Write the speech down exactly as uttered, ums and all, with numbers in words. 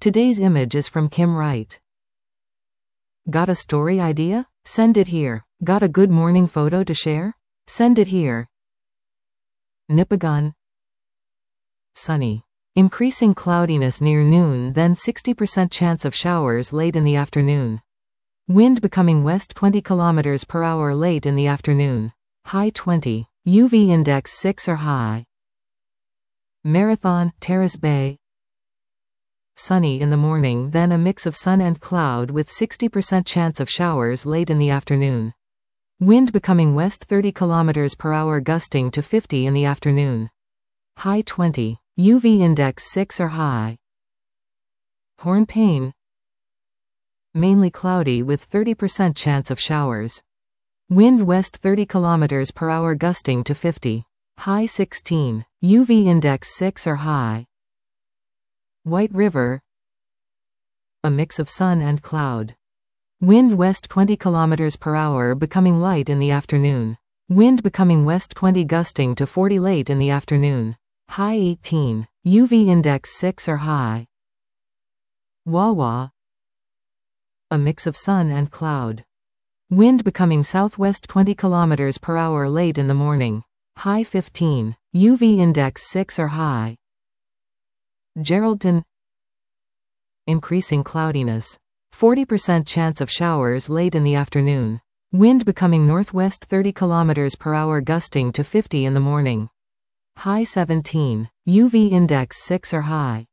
Today's image is from Kim Wright. Got a story idea? Send it here. Got a good morning photo to share? Send it here. Nipigon. Sunny. Increasing cloudiness near noon, then sixty percent chance of showers late in the afternoon. Wind becoming west twenty kilometers per hour late in the afternoon. High twenty. U V index six or high. Marathon, Terrace Bay. Sunny in the morning, then a mix of sun and cloud with sixty percent chance of showers late in the afternoon. Wind becoming west thirty kilometers per hour gusting to fifty in the afternoon. High twenty. U V index six or high. Hornpain. Mainly cloudy with thirty percent chance of showers. Wind west thirty kilometers per hour gusting to fifty. High sixteen. U V index six or high. White River. A mix of sun and cloud. Wind west twenty kilometers per hour becoming light in the afternoon. Wind becoming west twenty gusting to forty late in the afternoon. High eighteen. U V index six or high. Wawa. A mix of sun and cloud. Wind becoming southwest twenty kilometers per hour late in the morning. High fifteen. U V index six or high. Geraldton. Increasing cloudiness. forty percent chance of showers late in the afternoon. Wind becoming northwest thirty kilometers per hour gusting to fifty in the morning. High seventeen. U V index six or high.